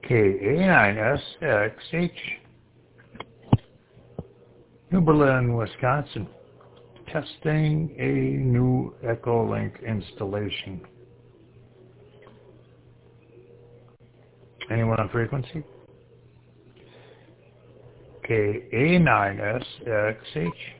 KA9SXH, New Berlin, Wisconsin. Testing a new Echolink installation. Anyone on frequency? KA9SXH.